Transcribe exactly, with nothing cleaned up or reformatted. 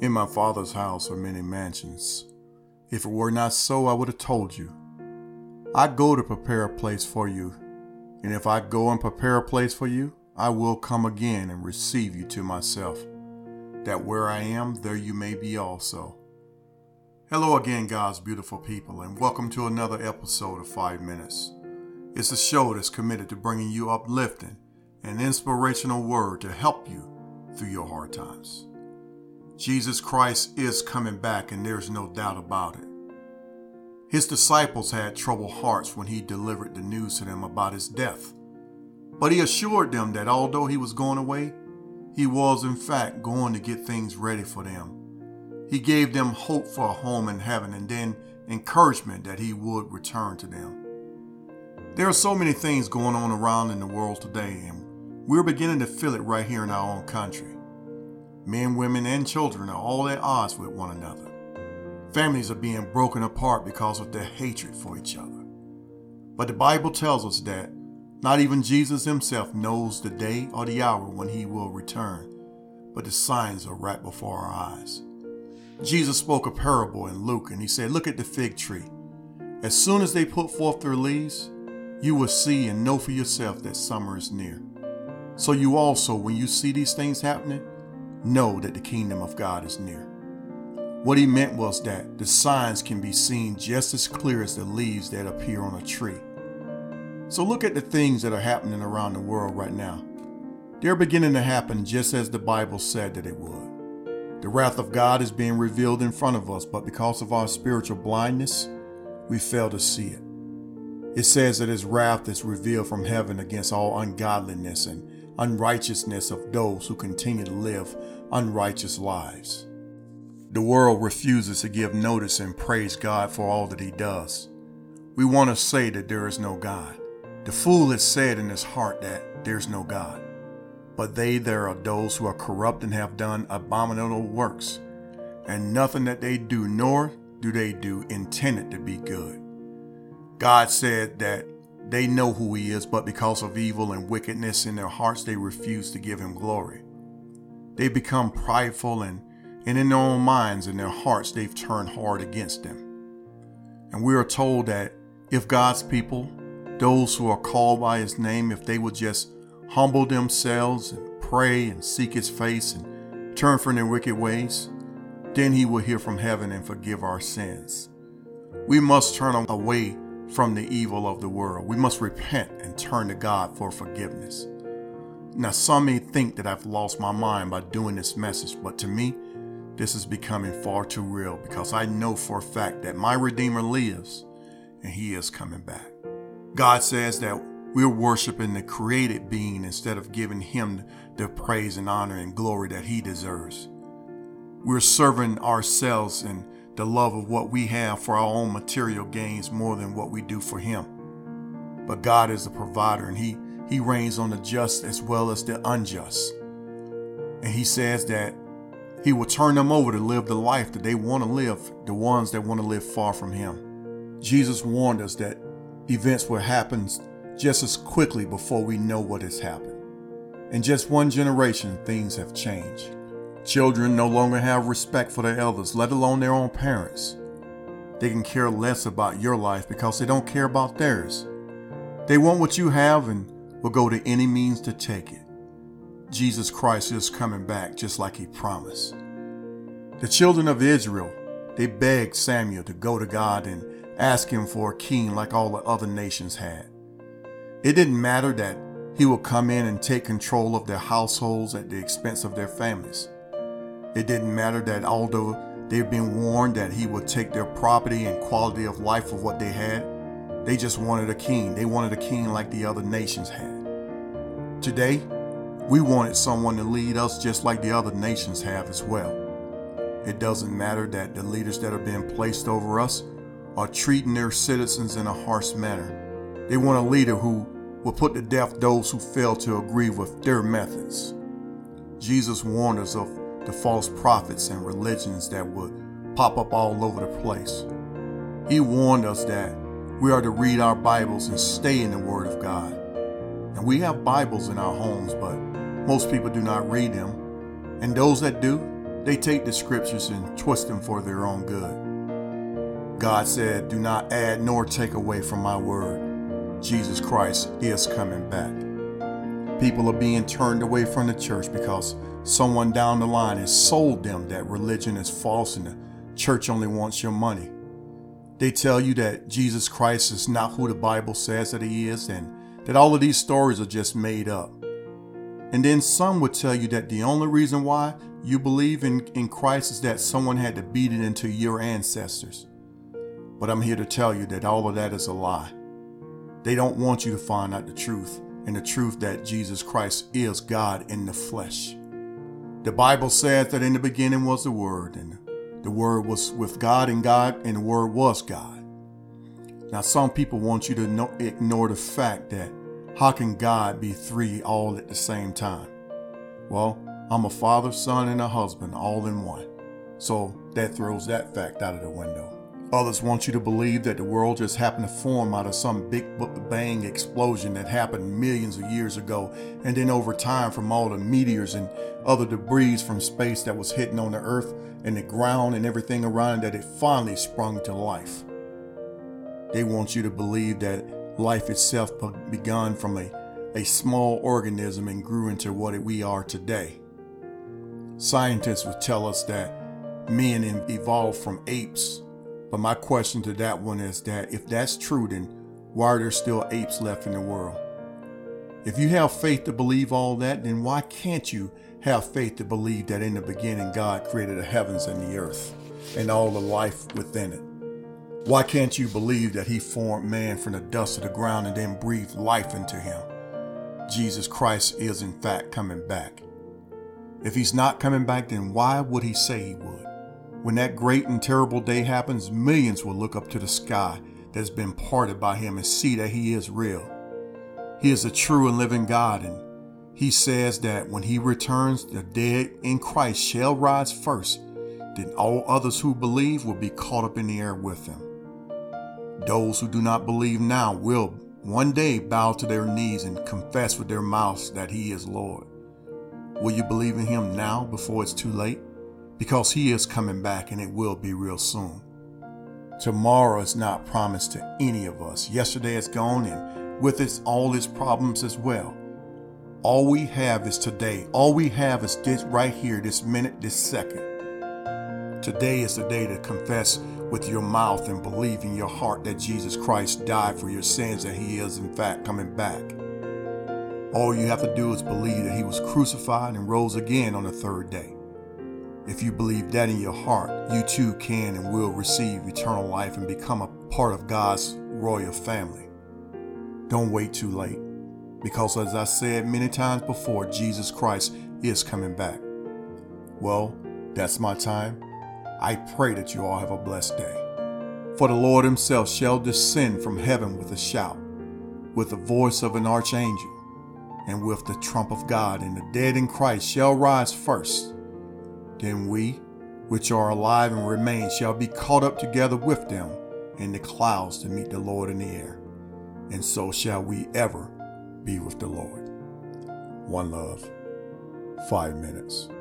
In my Father's house are many mansions. If it were not so, I would have told you. I go to prepare a place for you. And if I go and prepare a place for you, I will come again and receive you to myself, that where I am, there you may be also. Hello again, God's beautiful people, and welcome to another episode of Five Minutes. It's a show that's committed to bringing you uplifting and inspirational word to help you through your hard times. Jesus Christ is coming back, and there's no doubt about it. His disciples had troubled hearts when he delivered the news to them about his death. But he assured them that although he was going away, he was in fact going to get things ready for them. He gave them hope for a home in heaven and then encouragement that he would return to them. There are so many things going on around in the world today, and we're beginning to feel it right here in our own country. Men, women, and children are all at odds with one another. Families are being broken apart because of their hatred for each other. But the Bible tells us that not even Jesus himself knows the day or the hour when he will return, but the signs are right before our eyes. Jesus spoke a parable in Luke, and he said, "Look at the fig tree. As soon as they put forth their leaves, you will see and know for yourself that summer is near. So you also, when you see these things happening, know that the kingdom of God is near." What he meant was that the signs can be seen just as clear as the leaves that appear on a tree. So look at the things that are happening around the world right now. They're beginning to happen just as the Bible said that it would. The wrath of God is being revealed in front of us, but because of our spiritual blindness, we fail to see it. It says that his wrath is revealed from heaven against all ungodliness and unrighteousness of those who continue to live unrighteous lives. The world refuses to give notice and praise God for all that he does. We want to say that there is no God. The fool has said in his heart that there's no God. But they there are those who are corrupt and have done abominable works, and nothing that they do, nor do they do, intended to be good. God said that they know who he is, but because of evil and wickedness in their hearts, they refuse to give him glory. They become prideful, and, and in their own minds and their hearts, they've turned hard against him. And we are told that if God's people, those who are called by his name, if they would just humble themselves and pray and seek his face and turn from their wicked ways, then he will hear from heaven and forgive our sins. We must turn away from the evil of the world. We must repent and turn to God for forgiveness. Now, some may think that I've lost my mind by doing this message, but to me, this is becoming far too real because I know for a fact that my Redeemer lives and he is coming back. God says that we're worshiping the created being instead of giving him the praise and honor and glory that he deserves. We're serving ourselves and the love of what we have for our own material gains more than what we do for him. But God is the provider, and he, he reigns on the just as well as the unjust. And he says that he will turn them over to live the life that they want to live, the ones that want to live far from him. Jesus warned us that events will happen just as quickly before we know what has happened. In just one generation, things have changed. Children no longer have respect for their elders, let alone their own parents. They can care less about your life because they don't care about theirs. They want what you have and will go to any means to take it. Jesus Christ is coming back just like he promised. The children of Israel, they begged Samuel to go to God and ask him for a king like all the other nations had. It didn't matter that he would come in and take control of their households at the expense of their families. It didn't matter that although they've been warned that he would take their property and quality of life of what they had, they just wanted a king. They wanted a king like the other nations had. Today, we wanted someone to lead us just like the other nations have as well. It doesn't matter that the leaders that are being placed over us are treating their citizens in a harsh manner. They want a leader who will put to death those who fail to agree with their methods. Jesus warned us of the false prophets and religions that would pop up all over the place. He warned us that we are to read our Bibles and stay in the Word of God. And we have Bibles in our homes, but most people do not read them. And those that do, They take the scriptures and twist them for their own good. God said, do not add nor take away from my word. Jesus Christ is coming back. People are being turned away from the church because someone down the line has sold them that religion is false and the church only wants your money. They tell you that Jesus Christ is not who the Bible says that he is and that all of these stories are just made up. And then some would tell you that the only reason why you believe in, in Christ is that someone had to beat it into your ancestors. But I'm here to tell you that all of that is a lie. They don't want you to find out the truth, and the truth that Jesus Christ is God in the flesh. The Bible says that in the beginning was the Word, and the Word was with God, and God, and the Word was God. Now, some people want you to know, ignore the fact that how can God be three all at the same time? Well, I'm a father, son, and a husband all in one. So that throws that fact out of the window. Others want you to believe that the world just happened to form out of some big bang explosion that happened millions of years ago, and then over time from all the meteors and other debris from space that was hitting on the earth and the ground and everything around it, that it finally sprung to life. They want you to believe that life itself begun from a, a small organism and grew into what we are today. Scientists would tell us that men evolved from apes. But my question to that one is that if that's true, then why are there still apes left in the world? If you have faith to believe all that, then why can't you have faith to believe that in the beginning God created the heavens and the earth and all the life within it? Why can't you believe that he formed man from the dust of the ground and then breathed life into him? Jesus Christ is in fact coming back. If he's not coming back, then why would he say he would? When that great and terrible day happens, millions will look up to the sky that's been parted by him and see that he is real. He is a true and living God, and he says that when he returns, the dead in Christ shall rise first. Then all others who believe will be caught up in the air with him. Those who do not believe now will one day bow to their knees and confess with their mouths that he is Lord. Will you believe in him now before it's too late? Because he is coming back, and it will be real soon. Tomorrow is not promised to any of us. Yesterday is gone, and with it all its problems as well. All we have is today. All we have is this right here, this minute, this second. Today is the day to confess with your mouth and believe in your heart that Jesus Christ died for your sins, that he is in fact coming back. All you have to do is believe that he was crucified and rose again on the third day. If you believe that in your heart, you too can and will receive eternal life and become a part of God's royal family. Don't wait too late, because as I said many times before, Jesus Christ is coming back. Well, that's my time. I pray that you all have a blessed day. For the Lord himself shall descend from heaven with a shout, with the voice of an archangel, and with the trump of God, and the dead in Christ shall rise first. Then we, which are alive and remain, shall be caught up together with them in the clouds to meet the Lord in the air. And so shall we ever be with the Lord. One love, five minutes.